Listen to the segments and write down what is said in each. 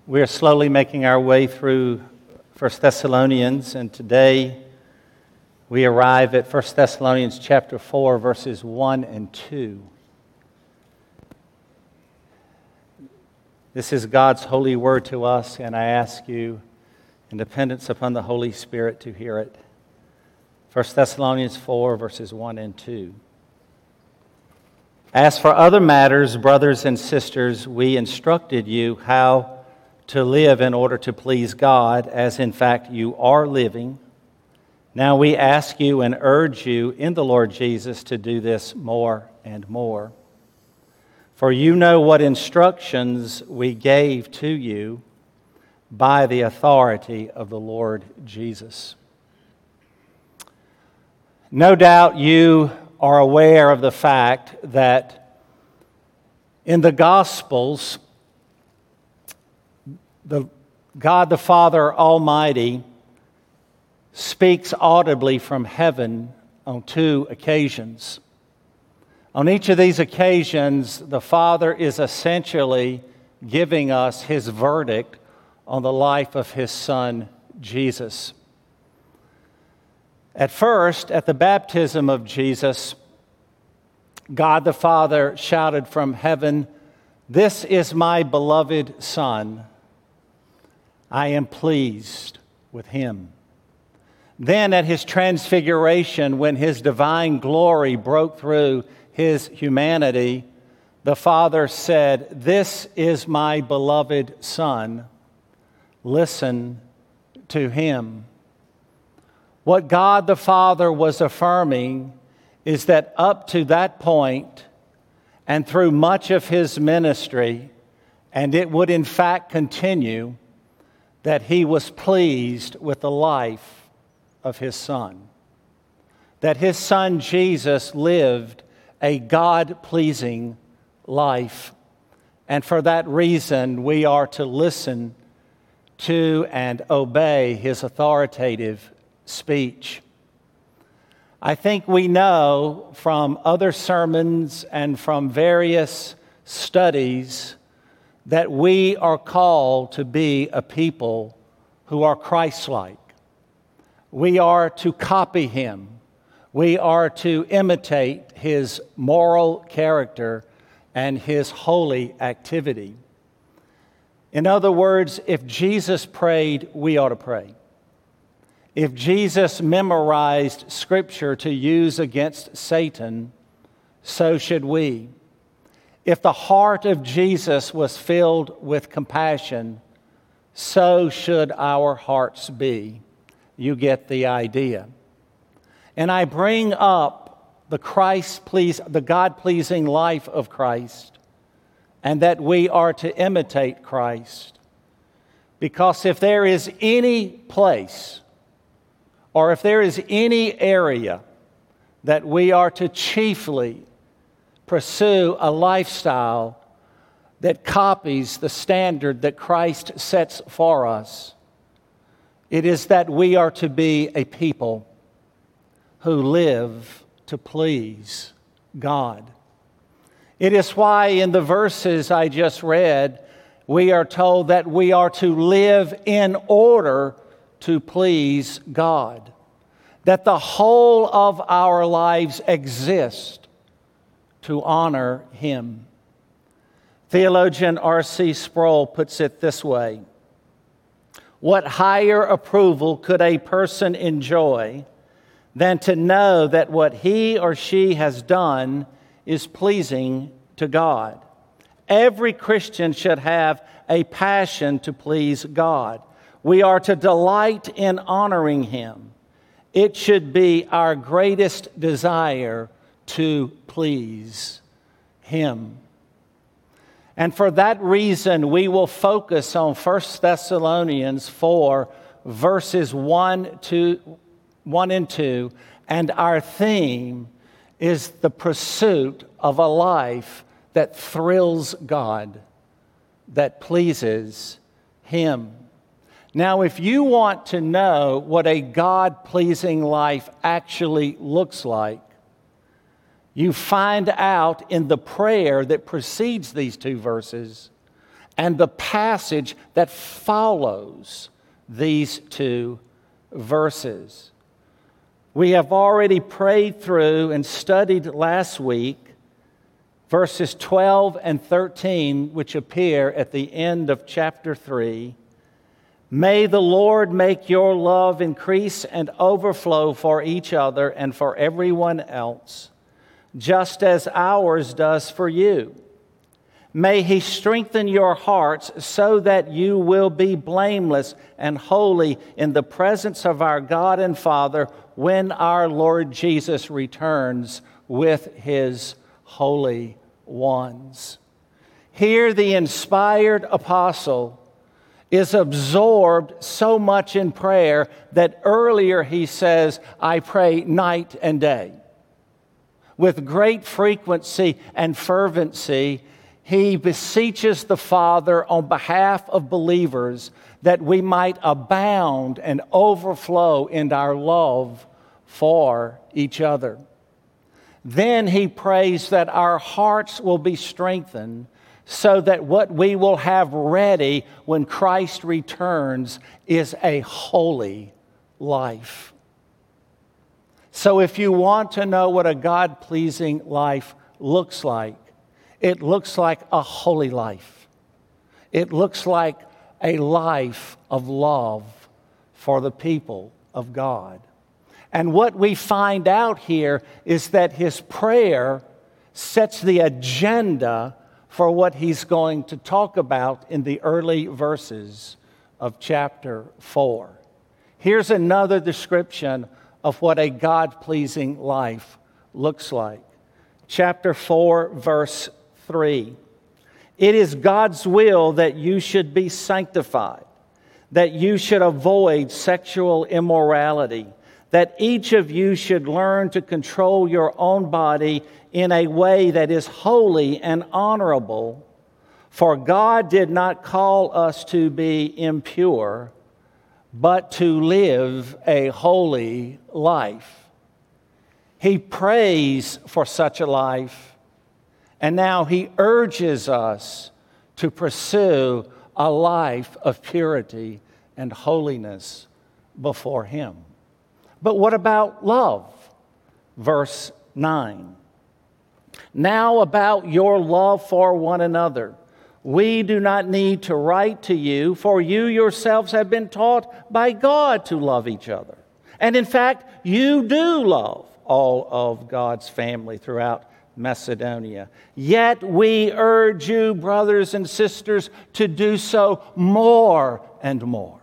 We're slowly making our way through 1 Thessalonians, and today we arrive at 1 Thessalonians chapter 4, verses 1 and 2. This is God's holy word to us, and I ask you, in dependence upon the Holy Spirit, to hear it. 1 Thessalonians 4, verses 1 and 2. As for other matters, brothers and sisters, we instructed you how to live in order to please God, as in fact you are living. Now we ask you and urge you in the Lord Jesus to do this more and more. For you know what instructions we gave to you by the authority of the Lord Jesus. No doubt you are aware of the fact that in the Gospels, God the Father Almighty speaks audibly from heaven on two occasions. On each of these occasions, the Father is essentially giving us His verdict on the life of His Son, Jesus. At first, at the baptism of Jesus, God the Father shouted from heaven, "This is my beloved Son. I am pleased with Him." Then at His transfiguration, when His divine glory broke through His humanity, the Father said, "This is my beloved Son. Listen to Him." What God the Father was affirming is that up to that point, and through much of His ministry, and it would in fact continue, that He was pleased with the life of His Son. That His Son Jesus lived a God-pleasing life. And for that reason, we are to listen to and obey His authoritative speech. I think we know from other sermons and from various studies that we are called to be a people who are Christ-like. We are to copy Him. We are to imitate His moral character and His holy activity. In other words, if Jesus prayed, we ought to pray. If Jesus memorized Scripture to use against Satan, so should we. If the heart of Jesus was filled with compassion, so should our hearts be. You get the idea. And I bring up the God-pleasing life of Christ, and that we are to imitate Christ. Because if there is any place, or if there is any area that we are to chiefly pursue a lifestyle that copies the standard that Christ sets for us, it is that we are to be a people who live to please God. It is why in the verses I just read, we are told that we are to live in order to please God. That the whole of our lives exist to honor Him. Theologian R.C. Sproul puts it this way: what higher approval could a person enjoy than to know that what he or she has done is pleasing to God? Every Christian should have a passion to please God. We are to delight in honoring Him. It should be our greatest desire to please Him. And for that reason, we will focus on 1 Thessalonians 4, verses 1 and 2, and our theme is the pursuit of a life that thrills God, that pleases Him. Now, if you want to know what a God-pleasing life actually looks like, you find out in the prayer that precedes these two verses and the passage that follows these two verses. We have already prayed through and studied last week verses 12 and 13, which appear at the end of chapter 3. May the Lord make your love increase and overflow for each other and for everyone else, just as ours does for you. May He strengthen your hearts so that you will be blameless and holy in the presence of our God and Father when our Lord Jesus returns with His holy ones. Here, the inspired apostle is absorbed so much in prayer that earlier he says, I pray night and day. With great frequency and fervency, he beseeches the Father on behalf of believers that we might abound and overflow in our love for each other. Then he prays that our hearts will be strengthened so that what we will have ready when Christ returns is a holy life. So if you want to know what a God-pleasing life looks like, it looks like a holy life. It looks like a life of love for the people of God. And what we find out here is that his prayer sets the agenda for what he's going to talk about in the early verses of chapter 4. Here's another description of what a God-pleasing life looks like. Chapter 4, verse 3. It is God's will that you should be sanctified, that you should avoid sexual immorality, that each of you should learn to control your own body in a way that is holy and honorable. For God did not call us to be impure, but to live a holy life. He prays for such a life, and now he urges us to pursue a life of purity and holiness before him. But what about love? Verse 9. Now about your love for one another. We do not need to write to you, for you yourselves have been taught by God to love each other. And in fact, you do love all of God's family throughout Macedonia. Yet we urge you, brothers and sisters, to do so more and more.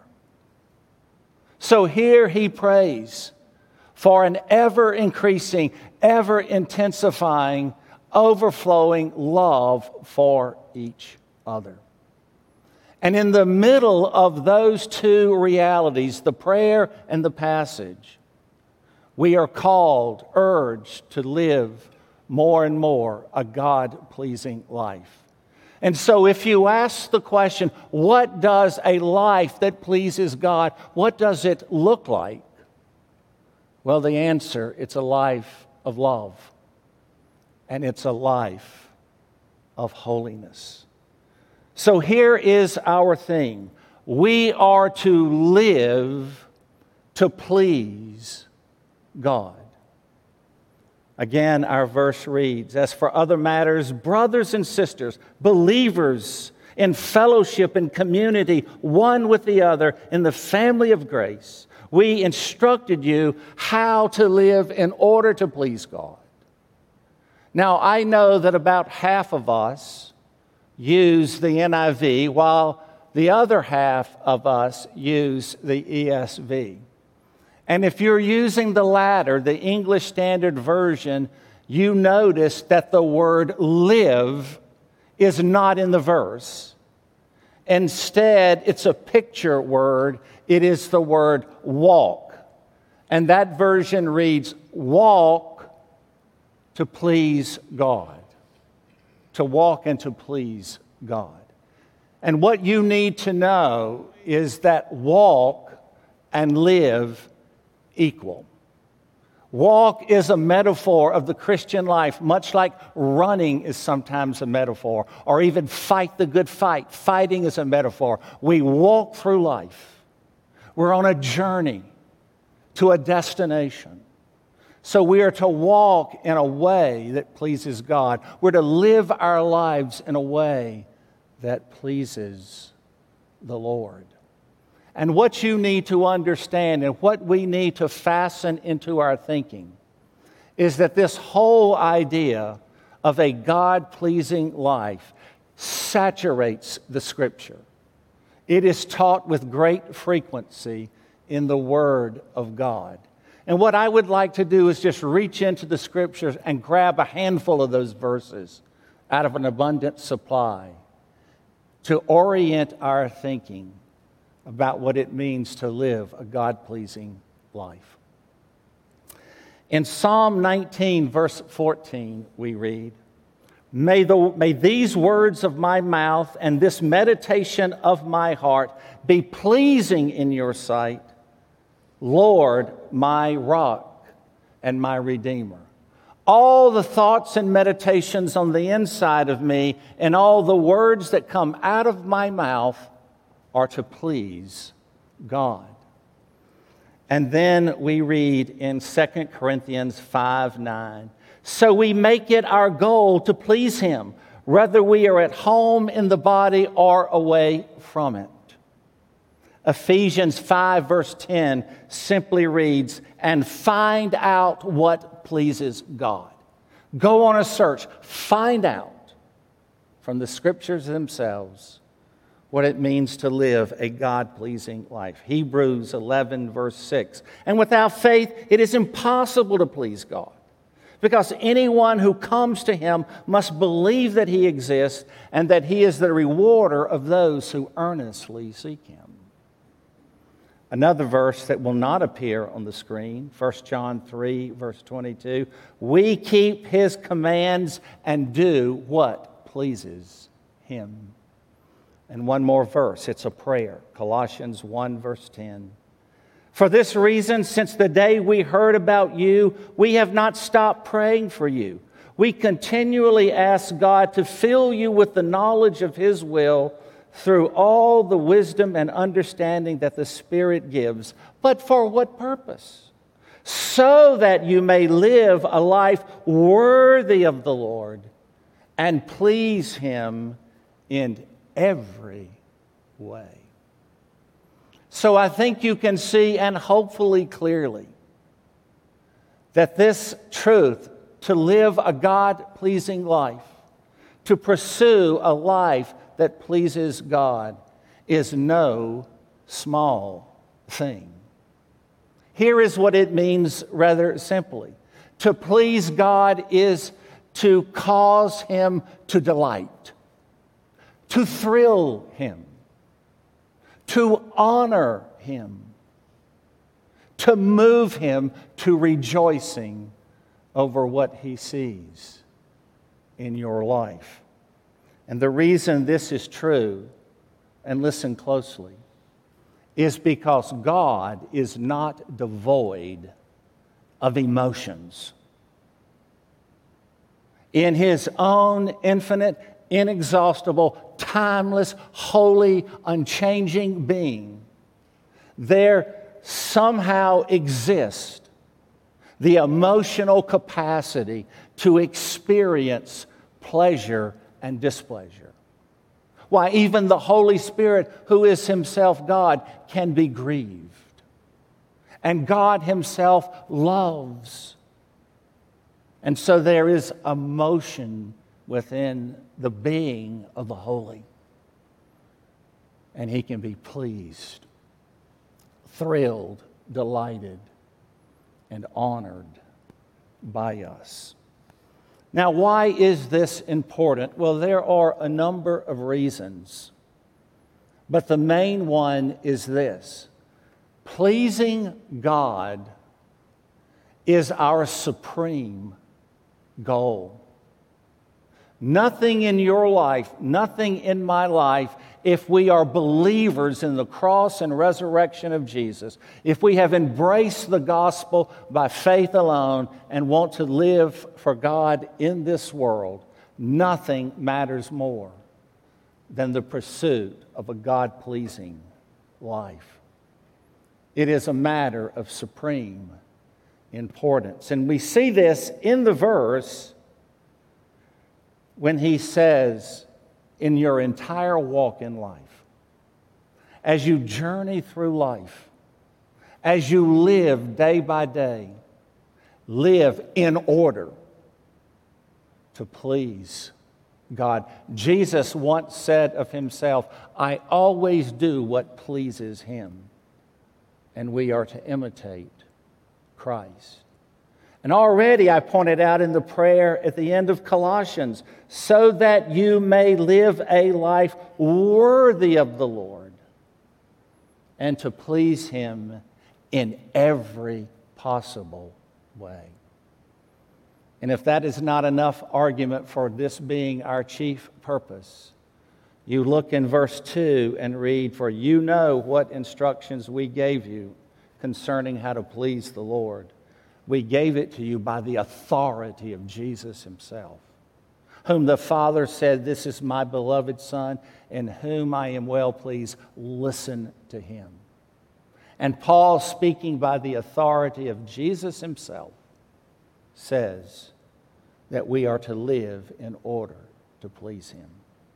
So here he prays for an ever-increasing, ever-intensifying, overflowing love for each other. And in the middle of those two realities, the prayer and the passage, we are called, urged to live more and more a God-pleasing life. And so if you ask the question, what does a life that pleases God, what does it look like? Well, the answer, it's a life of love. And it's a life of holiness. So here is our thing. We are to live to please God. Again, our verse reads, as for other matters, brothers and sisters, believers in fellowship and community, one with the other in the family of grace, we instructed you how to live in order to please God. Now, I know that about half of us use the NIV, while the other half of us use the ESV. And if you're using the latter, the English Standard Version, you notice that the word live is not in the verse. Instead, it's a picture word. It is the word walk. And that version reads, walk to please God. To walk and to please God. And what you need to know is that walk and live equal. Walk is a metaphor of the Christian life, much like running is sometimes a metaphor, or even fight the good fight. Fighting is a metaphor. We walk through life. We're on a journey to a destination. So we are to walk in a way that pleases God. We're to live our lives in a way that pleases the Lord. And what you need to understand and what we need to fasten into our thinking is that this whole idea of a God-pleasing life saturates the Scripture. It is taught with great frequency in the Word of God. And what I would like to do is just reach into the Scriptures and grab a handful of those verses out of an abundant supply to orient our thinking about what it means to live a God-pleasing life. In Psalm 19, verse 14, we read, May these words of my mouth and this meditation of my heart be pleasing in your sight, Lord, my rock and my redeemer. All the thoughts and meditations on the inside of me and all the words that come out of my mouth are to please God. And then we read in 2 Corinthians 5:9, so we make it our goal to please Him, whether we are at home in the body or away from it. Ephesians 5 verse 10 simply reads, and find out what pleases God. Go on a search. Find out from the Scriptures themselves what it means to live a God-pleasing life. Hebrews 11 verse 6. And without faith, it is impossible to please God, because anyone who comes to Him must believe that He exists and that He is the rewarder of those who earnestly seek Him. Another verse that will not appear on the screen, 1 John 3, verse 22. We keep His commands and do what pleases Him. And one more verse, it's a prayer, Colossians 1, verse 10. For this reason, since the day we heard about you, we have not stopped praying for you. We continually ask God to fill you with the knowledge of His will through all the wisdom and understanding that the Spirit gives. But for what purpose? So that you may live a life worthy of the Lord and please Him in every way. So I think you can see, and hopefully clearly, that this truth, to live a God-pleasing life, to pursue a life that pleases God, is no small thing. Here is what it means rather simply. To please God is to cause Him to delight, to thrill Him, to honor Him, to move Him to rejoicing over what He sees in your life. And the reason this is true, and listen closely, is because God is not devoid of emotions. In His own infinite, inexhaustible, timeless, holy, unchanging being, there somehow exists the emotional capacity to experience pleasure and displeasure. Why, even the Holy Spirit, who is Himself God, can be grieved. And God Himself loves. And so there is emotion within the being of the holy. And He can be pleased, thrilled, delighted, and honored by us. Now, why is this important? Well, there are a number of reasons. But the main one is this: pleasing God is our supreme goal. Nothing in your life, nothing in my life, if we are believers in the cross and resurrection of Jesus, if we have embraced the gospel by faith alone and want to live for God in this world, nothing matters more than the pursuit of a God-pleasing life. It is a matter of supreme importance. And we see this in the verse when he says, in your entire walk in life, as you journey through life, as you live day by day, live in order to please God. Jesus once said of himself, I always do what pleases him. And we are to imitate Christ. And already I pointed out in the prayer at the end of Colossians, so that you may live a life worthy of the Lord and to please him in every possible way. And if that is not enough argument for this being our chief purpose, you look in verse 2 and read, for you know what instructions we gave you concerning how to please the Lord. We gave it to you by the authority of Jesus himself, whom the Father said, this is my beloved Son, in whom I am well pleased. Listen to him. And Paul, speaking by the authority of Jesus himself, says that we are to live in order to please him.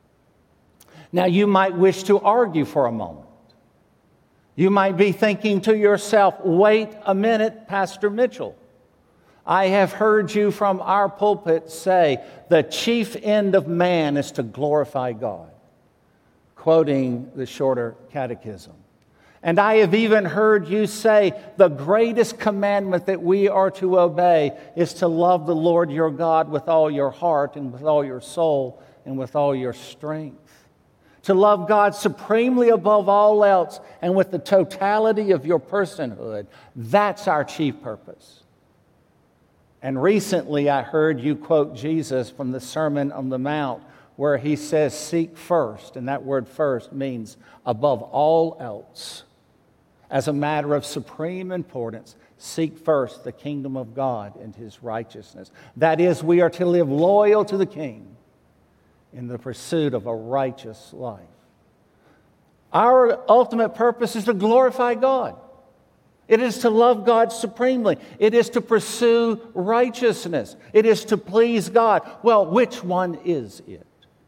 Now, you might wish to argue for a moment. You might be thinking to yourself, wait a minute, Pastor Mitchell. I have heard you from our pulpit say the chief end of man is to glorify God, quoting the Shorter Catechism. And I have even heard you say the greatest commandment that we are to obey is to love the Lord your God with all your heart and with all your soul and with all your strength. To love God supremely above all else and with the totality of your personhood. That's our chief purpose. And recently I heard you quote Jesus from the Sermon on the Mount where he says, seek first. And that word first means above all else. As a matter of supreme importance, seek first the kingdom of God and his righteousness. That is, we are to live loyal to the King in the pursuit of a righteous life. Our ultimate purpose is to glorify God. It is to love God supremely. It is to pursue righteousness. It is to please God. Well, which one is it?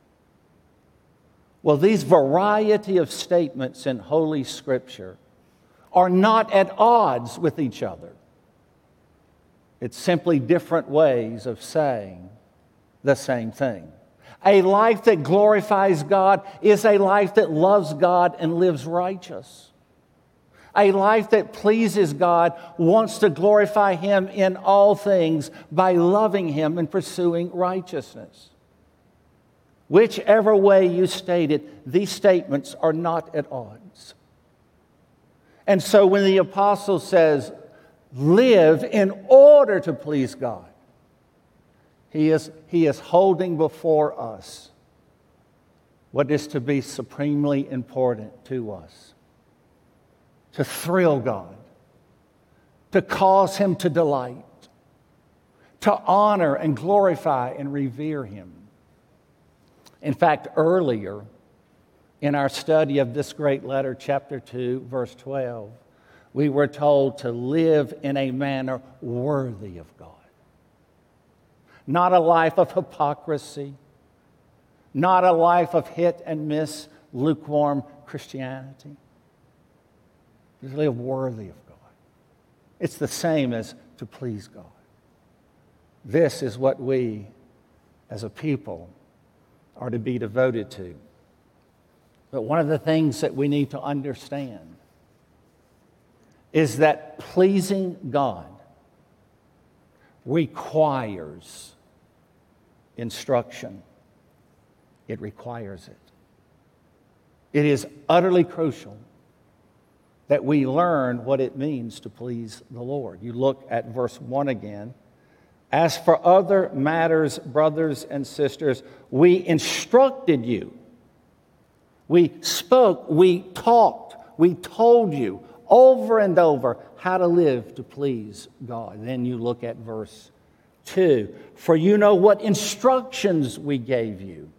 Well, these variety of statements in Holy Scripture are not at odds with each other. It's simply different ways of saying the same thing. A life that glorifies God is a life that loves God and lives righteous. A life that pleases God wants to glorify him in all things by loving him and pursuing righteousness. Whichever way you state it, these statements are not at odds. And so when the apostle says, live in order to please God, he is holding before us what is to be supremely important to us. To thrill God, to cause him to delight, to honor and glorify and revere him. In fact, earlier in our study of this great letter, chapter 2, verse 12, we were told to live in a manner worthy of God. Not a life of hypocrisy, not a life of hit and miss, lukewarm Christianity. To live worthy of God. It's the same as to please God. This is what we, as a people, are to be devoted to. But one of the things that we need to understand is that pleasing God requires instruction. It requires it. It is utterly crucial that we learn what it means to please the Lord. You look at verse 1 again. As for other matters, brothers and sisters, we instructed you. We spoke, we talked, we told you over and over how to live to please God. Then you look at verse 2. For you know what instructions we gave you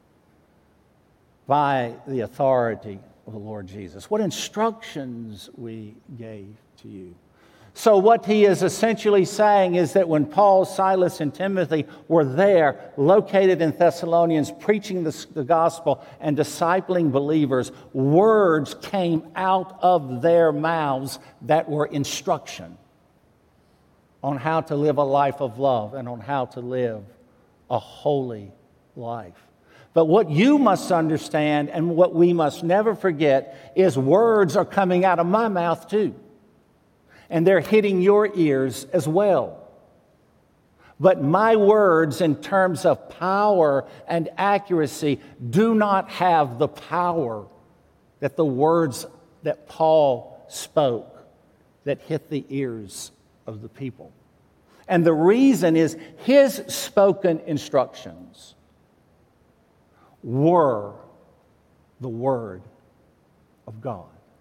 by the authority of the Lord Jesus. What instructions we gave to you. So what he is essentially saying is that when Paul, Silas, and Timothy were there, located in Thessalonians, preaching the gospel and discipling believers, words came out of their mouths that were instruction on how to live a life of love and on how to live a holy life. But what you must understand and what we must never forget is words are coming out of my mouth too. And they're hitting your ears as well. But my words in terms of power and accuracy do not have the power that the words that Paul spoke that hit the ears of the people. And the reason is his spoken instructions were the Word of God.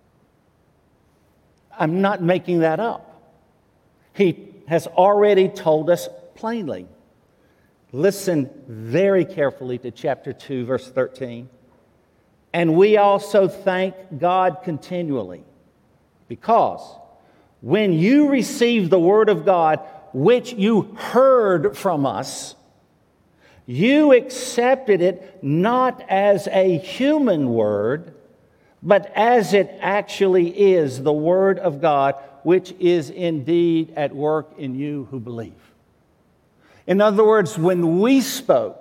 I'm not making that up. He has already told us plainly. Listen very carefully to chapter 2, verse 13. And we also thank God continually, because when you received the Word of God, which you heard from us, you accepted it not as a human word, but as it actually is, the Word of God, which is indeed at work in you who believe. In other words, when we spoke,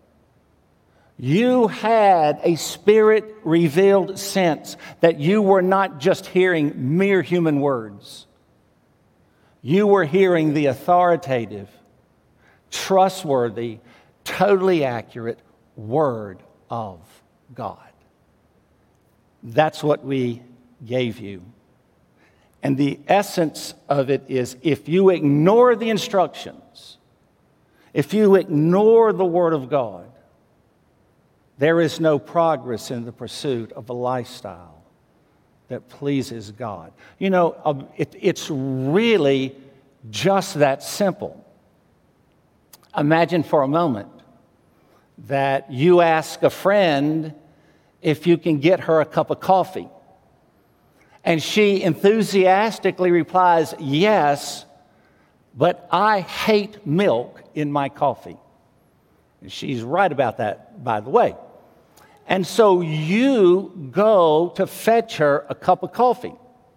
you had a Spirit-revealed sense that you were not just hearing mere human words. You were hearing the authoritative, trustworthy, totally accurate Word of God. That's what we gave you. And the essence of it is, if you ignore the instructions, if you ignore the Word of God, there is no progress in the pursuit of a lifestyle that pleases God. You know, it's really just that simple. Imagine for a moment that you ask a friend if you can get her a cup of coffee. And she enthusiastically replies, yes, but I hate milk in my coffee. And she's right about that, by the way. And so you go to fetch her a cup of coffee,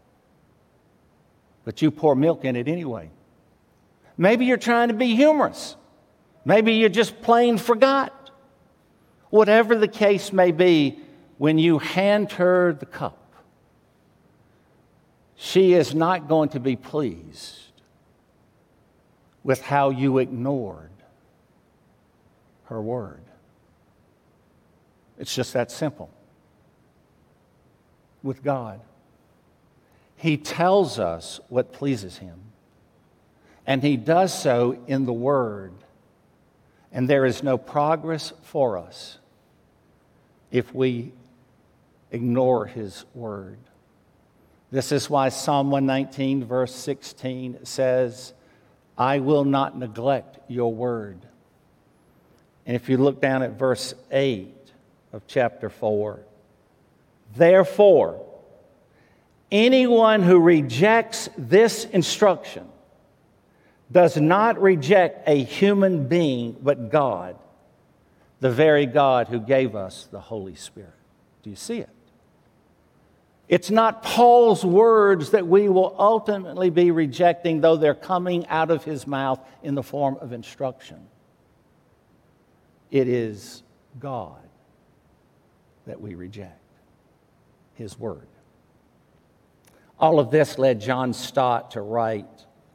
but you pour milk in it anyway. Maybe you're trying to be humorous. Maybe you just plain forgot. Whatever the case may be, when you hand her the cup, she is not going to be pleased with how you ignored her word. It's just that simple. With God, He tells us what pleases Him, and He does so in the Word. And there is no progress for us if we ignore His Word. This is why Psalm 119, verse 16 says, I will not neglect your word. And if you look down at verse 8 of chapter 4, therefore, anyone who rejects this instruction does not reject a human being, but God, the very God who gave us the Holy Spirit. Do you see it? It's not Paul's words that we will ultimately be rejecting, though they're coming out of his mouth in the form of instruction. It is God that we reject, His Word. All of this led John Stott to write,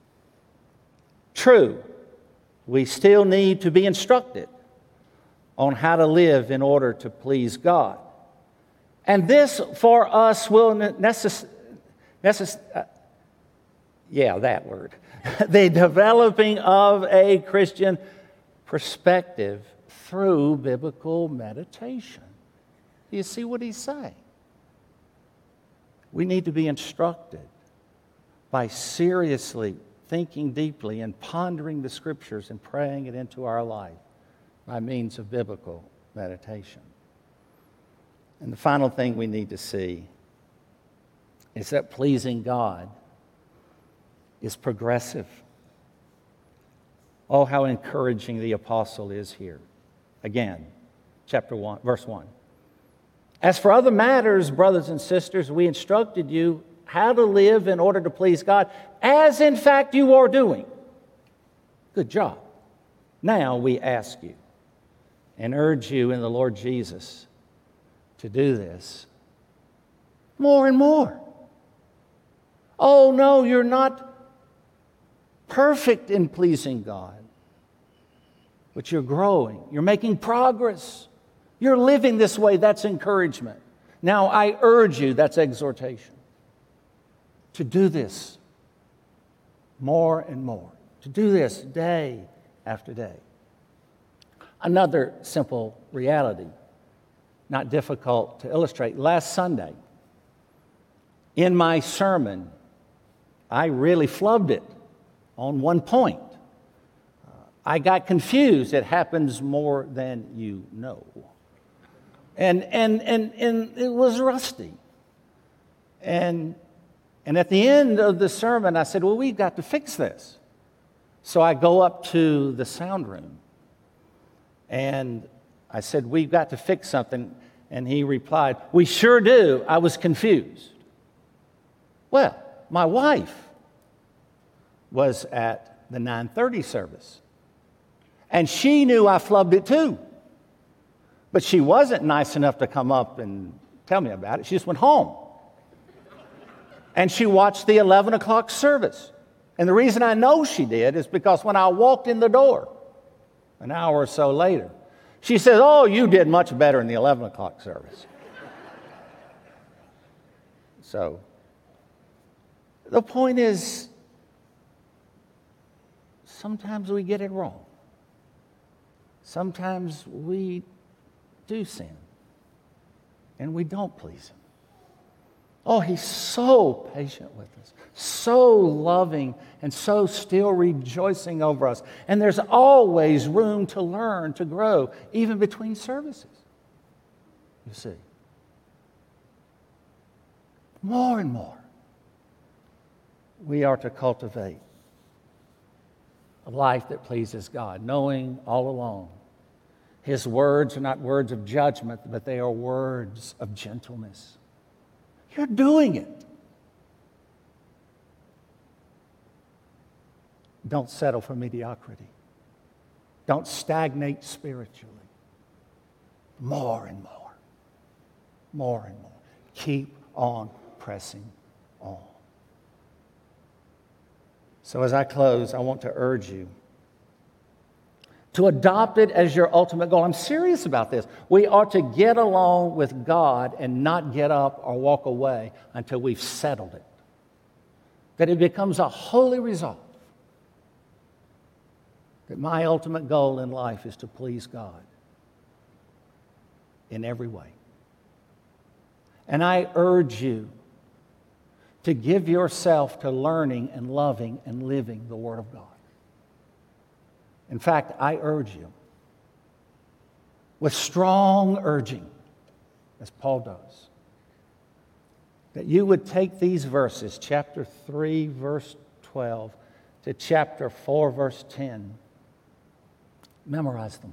true, we still need to be instructed on how to live in order to please God. And this for us will Yeah, that word. The developing of a Christian perspective through biblical meditation. Do you see what he's saying? We need to be instructed by seriously thinking deeply and pondering the Scriptures and praying it into our life by means of biblical meditation. And the final thing we need to see is that pleasing God is progressive. Oh, how encouraging the apostle is here. Again, chapter 1, verse 1. As for other matters, brothers and sisters, we instructed you how to live in order to please God, as in fact you are doing. Good job. Now we ask you and urge you in the Lord Jesus to do this more and more. Oh, no, you're not perfect in pleasing God, but you're growing. You're making progress. You're living this way. That's encouragement. Now, I urge you, that's exhortation, to do this more and more, to do this day after day. Another simple reality, not difficult to illustrate. Last Sunday, in my sermon, I really flubbed it on one point. I got confused. It happens more than you know. And it was rusty. And at the end of the sermon, I said, well, we've got to fix this. So I go up to the sound room, and I said, we've got to fix something. And he replied, we sure do. I was confused. Well, my wife was at the 9:30 service, and she knew I flubbed it too. But she wasn't nice enough to come up and tell me about it. She just went home. And she watched the 11 o'clock service. And the reason I know she did is because when I walked in the door an hour or so later, she said, oh, you did much better in the 11 o'clock service. So, the point is, sometimes we get it wrong. Sometimes we do sin, and we don't please Him. Oh, He's so patient with us, so loving, and so still rejoicing over us. And there's always room to learn, to grow, even between services. You see. More and more, we are to cultivate a life that pleases God, knowing all along His words are not words of judgment, but they are words of gentleness. You're doing it. Don't settle for mediocrity. Don't stagnate spiritually. More and more. More and more. Keep on pressing on. So as I close, I want to urge you to adopt it as your ultimate goal. I'm serious about this. We are to get along with God and not get up or walk away until we've settled it. That it becomes a holy resolve that my ultimate goal in life is to please God in every way. And I urge you to give yourself to learning and loving and living the Word of God. In fact, I urge you, with strong urging, as Paul does, that you would take these verses, chapter 3, verse 12, to chapter 4, verse 10, memorize them.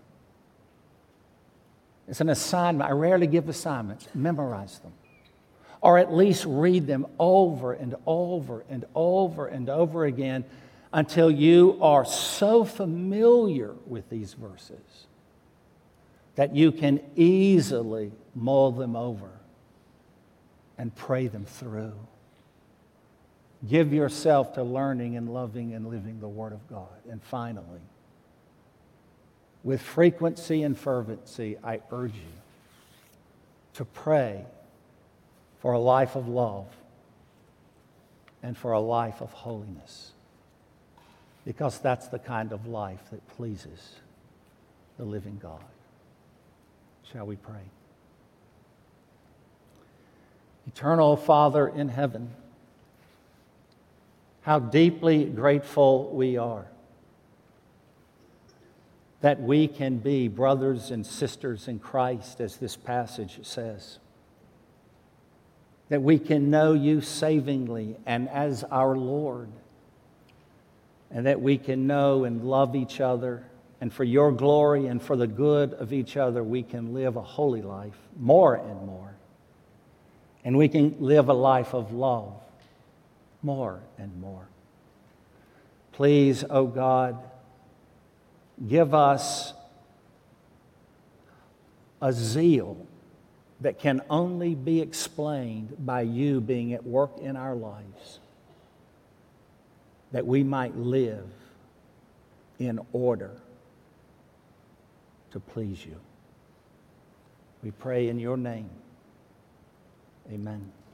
It's an assignment. I rarely give assignments. Memorize them. Or at least read them over and over and over and over again until you are so familiar with these verses that you can easily mull them over and pray them through. Give yourself to learning and loving and living the Word of God. And finally, with frequency and fervency, I urge you to pray for a life of love and for a life of holiness, because that's the kind of life that pleases the living God. Shall we pray? Eternal Father in heaven, how deeply grateful we are that we can be brothers and sisters in Christ, as this passage says. That we can know you savingly and as our Lord. And that we can know and love each other. And for your glory and for the good of each other, we can live a holy life more and more. And we can live a life of love more and more. Please, O God, give us a zeal that can only be explained by you being at work in our lives, that we might live in order to please you. We pray in your name. Amen.